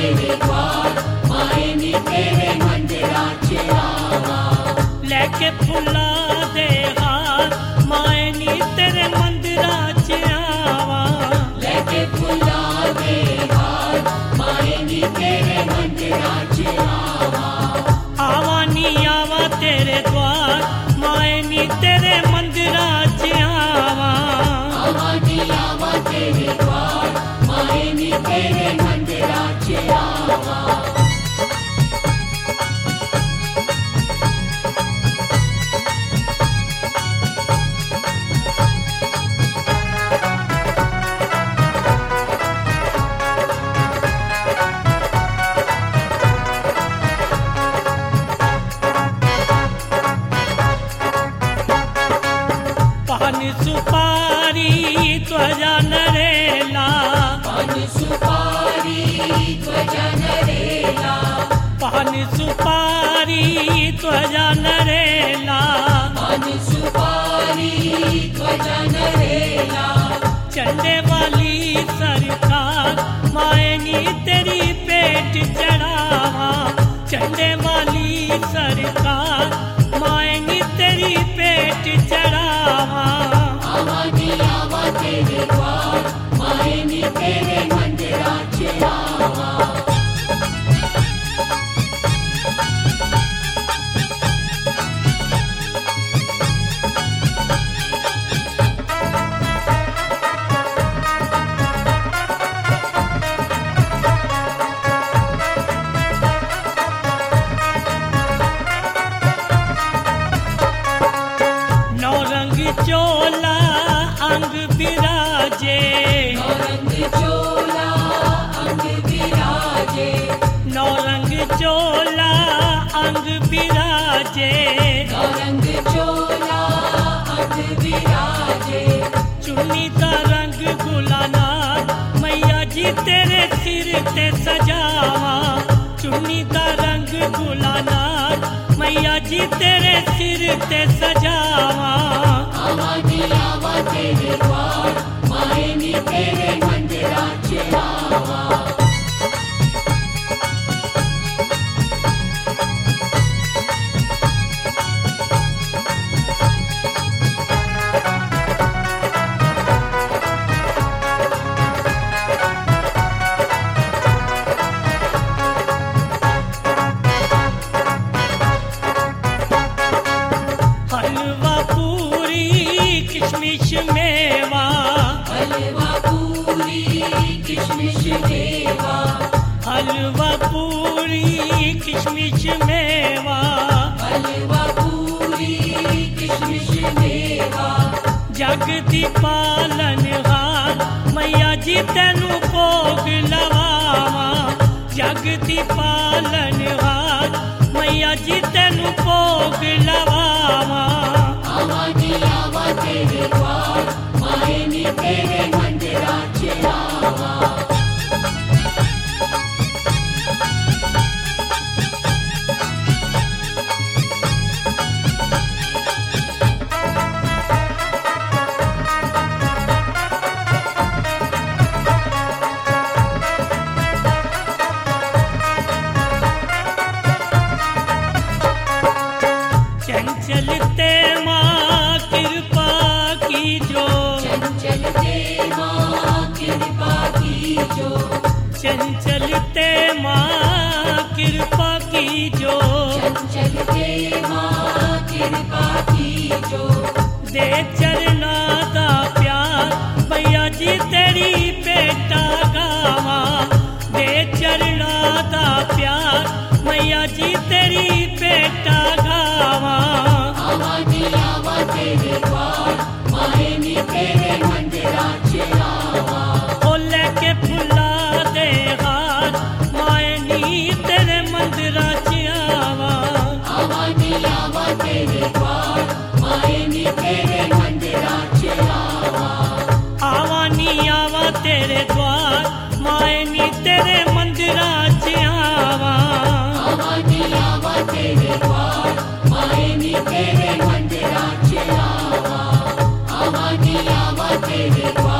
तेरे द्वार माए नी तेरे मंदिराच आवा लेके फुला दे हार माए नी तेरे मंदिराच आवा लेके फुला दे हार माए नी तेरे मंदिराच आवा आवा नी आवा तेरे द्वार माए नी तेरे मंदिराच आवा आवा नी आवा तेरे द्वार माए नी तेरे मंदिराच आवा पान सुपारी त्वजा नरेला पान सुपारी त्वजा नरेला पान सुपारी त्वजा नरेला पान सुपारी त्वजा नरेला चंडे वाली सरकार माए नी तेरी पेट चढ़ावा चंडे वाली सरकार माए नी तेरी पेट चढ़ावा आवा नी आवा तेरे द्वार माए नी तेरे मंदिराच आवा नौरंग चोला अंग बिराजे रंग चोला अंग विराजे नौरंग चोला अंग बिराजे रंग चोला अंग विराजे चुन्नी का रंग गुलाना मैया जी तेरे सिर ते सजावा चुन्नी का रंग गुलाना मैया जी तेरे सिर ते सजावा आवा नी आवा तेरे द्वार माए नी तेरे मंदिराच आवा हलवा पूरी किशमिश मेवा हलवा पूरी किशमिश देवा हलवा पूरी किशमिश मेवा हलवा पूरी किशमिश देवा जग दी पालनहार मैया जी तेनू भोग लवावा जग दी पालनहार मैया जी तेनू भोग लवावा आवा नी आवा तेरे द्वार माए नी तेरे मंदिराच आवा चंचलते माँ कृपा की जो चंचलते माँ कृपा कीजो चंचलते माँ कृपा की जो चंचलते माँ कृपा कीजो दे चरना दा प्यार मैया जी तेरी बेटा गावा दे चरना दा प्यार मैया जी तेरी बेटा गावा आवा नी आवा तेरे द्वार माए नी तेरे मंदिराच आवा ओ लेके फुला दे हार माए नी तेरे मंदिराच आवा आवा नी आवा तेरे द्वार माए नी तेरे मंदिराच आवा आवा नी आवा तेरे द्वार माए नी तेरे मंदिराच आवा आवा नी आवा तेरे द्वार माए नी तेरे मंदिराच आवा आवा नी आवा तेरे द्वार